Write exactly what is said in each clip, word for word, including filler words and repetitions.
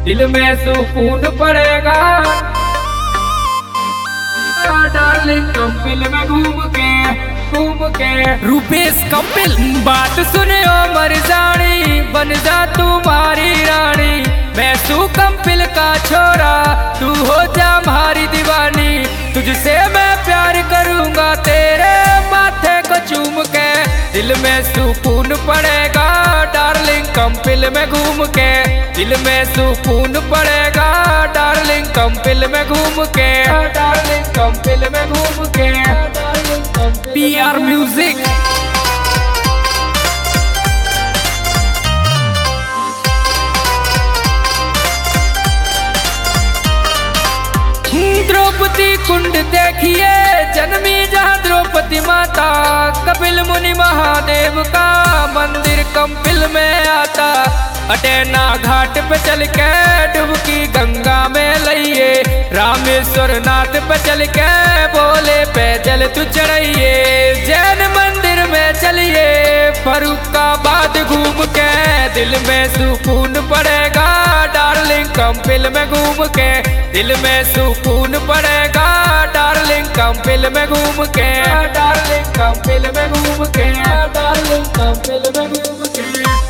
दिल में सुकून पड़ेगा डार्लिंग कंपिल में घूम के घूम के। रूपेश कंपिल बात सुने ओ मर्जानी, बन जा तुम्हारी रानी। मैं सू कंपिल का छोरा, तू हो जा हमारी दीवानी। तुझसे मैं प्यार करूंगा तेरे माथे को चूम के। दिल में सुकून पड़ेगा डार्लिंग कंपिल में घूम के। दिल में सुकून पड़ेगा डार्लिंग कंपिल में घूम के। डार्लिंग कंपिल में घूम के। P R music. Draupadi Kund देखिए जन्मी जहाँ द्रौपदी माता। कपिल मुनि महादेव का मंदिर कंपिल में आता। अटेना घाट पे चल के डुबकी गंगा में लइए। रामेश्वर नाथ पे चल के बोले पे जल तू चढ़िए। जैन मंदिर में चलिए फरुखाबाद घूम के। दिल में सुकून पड़ेगा डार्लिंग कंपिल में घूम के। दिल में सुकून पड़ेगा डार्लिंग कंपिल में घूम के। डार्लिंग कंपिल में घूम के। डार्लिंग कंपिल में घूम के।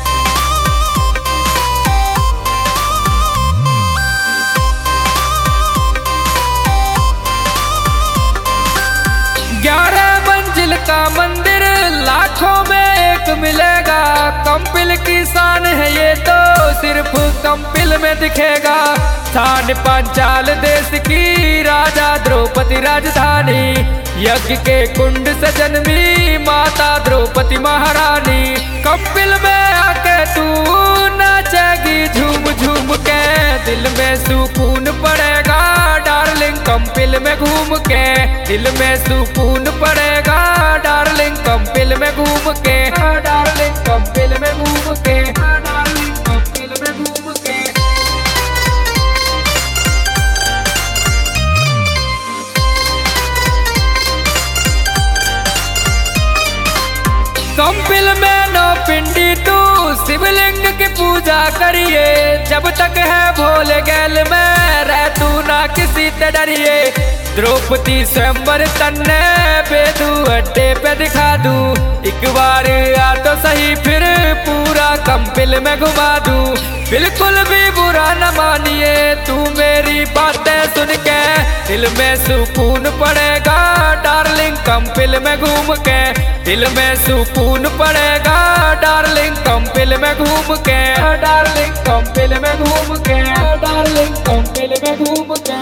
ग्यारह मंजिल का मंदिर लाखों में एक मिलेगा। कंपिल की शान है ये तो सिर्फ कंपिल में दिखेगा। शान पांचाल देश की राजा द्रौपदी राजधानी। यज्ञ के कुंड से जन्मी माता द्रौपदी महारानी। कंपिल में आके तू नाचेगी झूम झूम के। दिल में सुकून पड़ेगा डार्लिंग कंपिल में घूम के। दिल में सुकून पड़ेगा डार्लिंग कंपिल में घूम के। डार्लिंग कंपिल में घूम के। डार्लिंग कंपिल में घूम के। कंपिल में नौ पिंडी तू शिवलिंग की पूजा करिए। जब तक है भोले गैल में रह तू ना किसी से डरिए। द्रौपदी स्वयंवर तन्ने बेदू अड्डे पे दिखा दूं। एक बार आ तो सही फिर पूरा कंपिल में घुमा दूं। बिल्कुल भी बुरा न मानिए तू मेरी बातें सुन के। दिल में सुकून पड़ेगा डार्लिंग कंपिल में घूम के। दिल में सुकून पड़ेगा डार्लिंग कंपिल में घूम के। डार्लिंग कंपिल में घूम के। डार्लिंग कंपिल में घूम के।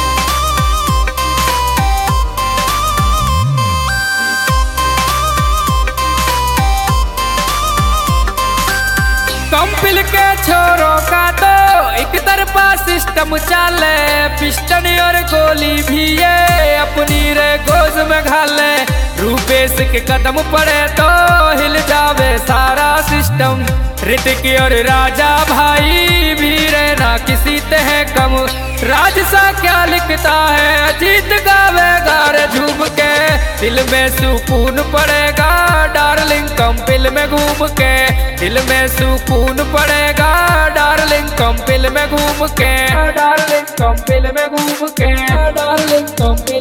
कंपिल के छोरों का तो एक तरफा सिस्टम चले। पिस्टन और गोली भी ये अपनी रे गोज में घाले। रूपेश के कदम पड़े तो हिल जावे सारा सिस्टम। ऋतिक और राजा भाई भी रहना किसी ते है कम। राजसा क्या लिखता है अजीत गावेगा रे झूम के। दिल में सुकून पड़ेगा डार्लिंग कंपिल में घूम के। दिल में सुकून पड़ेगा डार्लिंग कंपिल में घूम के। डार्लिंग कंपिल में घूम के। डार्लिंग कंपिल